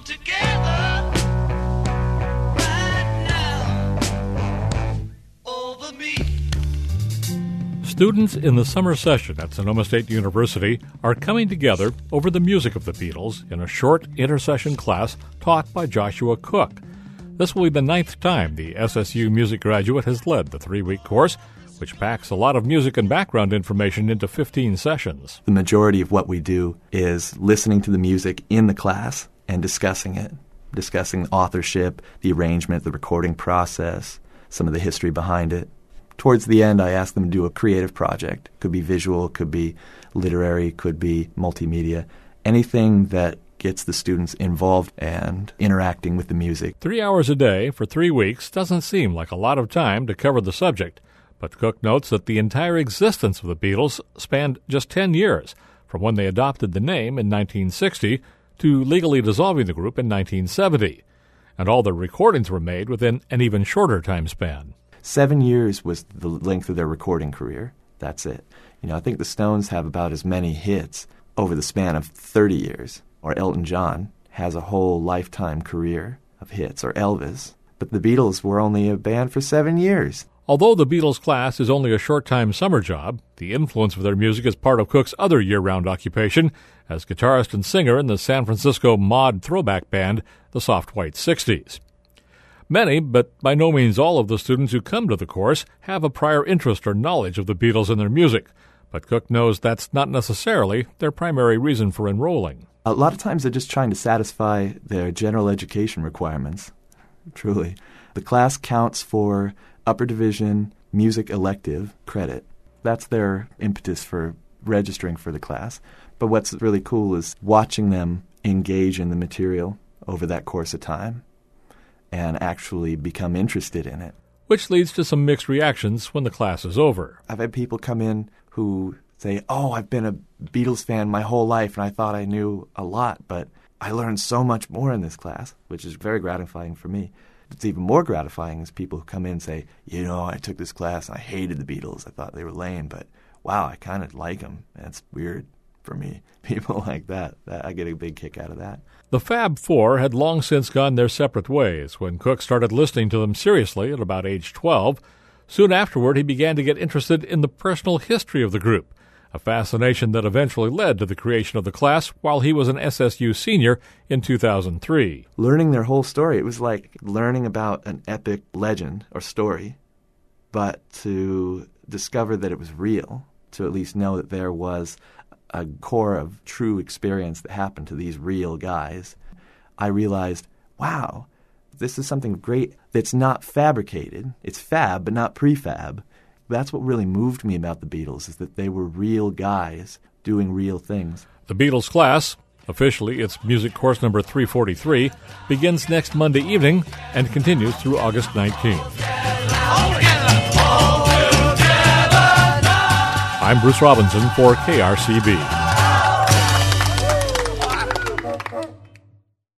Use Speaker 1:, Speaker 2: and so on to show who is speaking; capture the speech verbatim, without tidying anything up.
Speaker 1: together right now over me.
Speaker 2: Students in the summer session at Sonoma State University are coming together over the music of the Beatles in a short intersession class taught by Joshua Cook. This will be the ninth time the S S U music graduate has led the three-week course, which packs a lot of music and background information into fifteen sessions.
Speaker 3: The majority of what we do is listening to the music in the class and discussing it, discussing authorship, the arrangement, the recording process, some of the history behind it. Towards the end, I ask them to do a creative project. Could be visual, could be literary, could be multimedia, anything that gets the students involved and interacting with the music.
Speaker 2: Three hours a day for three weeks doesn't seem like a lot of time to cover the subject, but Cook notes that the entire existence of the Beatles spanned just ten years, from when they adopted the name in nineteen sixty to legally dissolving the group in nineteen seventy, and all their recordings were made within an even shorter time span.
Speaker 3: Seven years was the length of their recording career. That's it. You know, I think the Stones have about as many hits over the span of thirty years. Or Elton John has a whole lifetime career of hits, or Elvis. But the Beatles were only a band for seven years.
Speaker 2: Although the Beatles class is only a short-time summer job, the influence of their music is part of Cook's other year-round occupation as guitarist and singer in the San Francisco mod throwback band, the Soft White Sixties. Many, but by no means all of the students who come to the course have a prior interest or knowledge of the Beatles and their music, but Cook knows that's not necessarily their primary reason for enrolling.
Speaker 3: A lot of times they're just trying to satisfy their general education requirements, truly. The class counts for upper division music elective credit. That's their impetus for registering for the class. But what's really cool is watching them engage in the material over that course of time and actually become interested in it.
Speaker 2: Which leads to some mixed reactions when the class is over.
Speaker 3: I've had people come in who say, oh, I've been a Beatles fan my whole life and I thought I knew a lot, but I learned so much more in this class, which is very gratifying for me. It's even more gratifying is people who come in and say, you know, I took this class and I hated the Beatles. I thought they were lame, but wow, I kind of like them. That's weird for me. People like that, that, I get a big kick out of that.
Speaker 2: The Fab Four had long since gone their separate ways when Cook started listening to them seriously at about age twelve. Soon afterward, he began to get interested in the personal history of the group, a fascination that eventually led to the creation of the class while he was an S S U senior in two thousand three.
Speaker 3: Learning their whole story, it was like learning about an epic legend or story, but to discover that it was real, to at least know that there was a core of true experience that happened to these real guys, I realized, wow, this is something great that's not fabricated. It's fab, but not prefab. That's what really moved me about the Beatles, is that they were real guys doing real things.
Speaker 2: The Beatles class, officially its music course number three forty-three, begins next Monday evening and continues through August nineteenth. I'm Bruce Robinson for K R C B.